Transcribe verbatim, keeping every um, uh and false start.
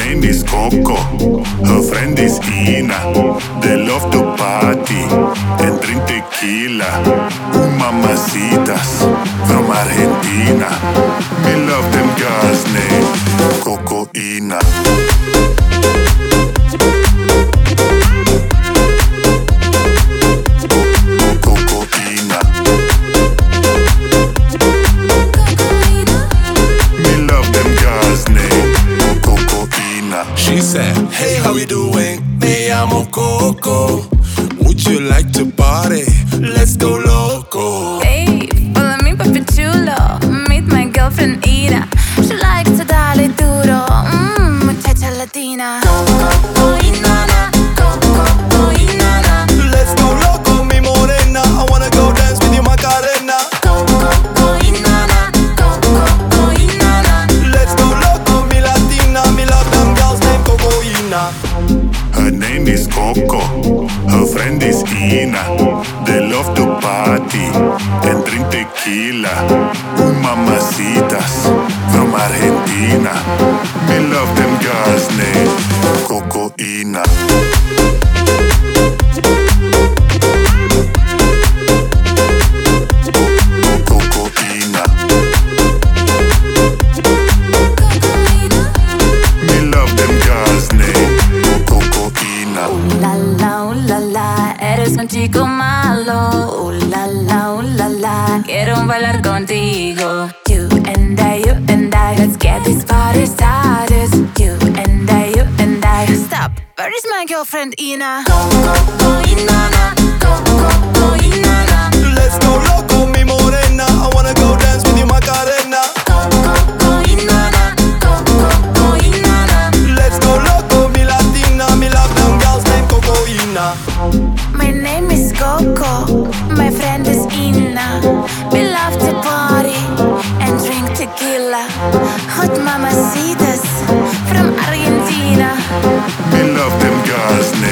name is Coco, her friend is Ina. They love to party and drink tequila. Ooh, mamacitas from Argentina. Me love them girls named Coco Ina. She said, hey, how you doing? Me llamo Coco. Would you like to party? Let's go loco. Hey, follow me, papi chulo. Meet my girlfriend Ina. She likes to darle duro. Mmm, muchacha latina. Coco, Inana. Coco, Inana. Let's go loco, mi morena. I wanna go dance with you, Macarena. Coco, Inana. Coco, Inana. Let's go loco, mi latina. Me love them girls named Coco Ina. Her name is Coco, her friend is Ina. They love to party and drink tequila. Ooh, mamacitas from Argentina. Me love them girls named Coco Ina. Coco Ina. Me love them girls named Coco Ina. Ooh la la, ooh la la, eres un chico malo. Ooh la la, ooh la la, quiero bailar contigo. You and I, you and I, let's get this party started. You and I, you and I. Stop, where is my girlfriend Ina? Coco, Inana. Coco, Inana. Let's go loco, mi morena. I wanna go dance with you, Macarena. Coco, Inana. Coco, Inana. Let's go loco, mi latina. Me love them girls named Coco Ina. My name is Coco, my friend is Ina. We love to party and drink tequila. Hot mamacitas from Argentina. Me love them girls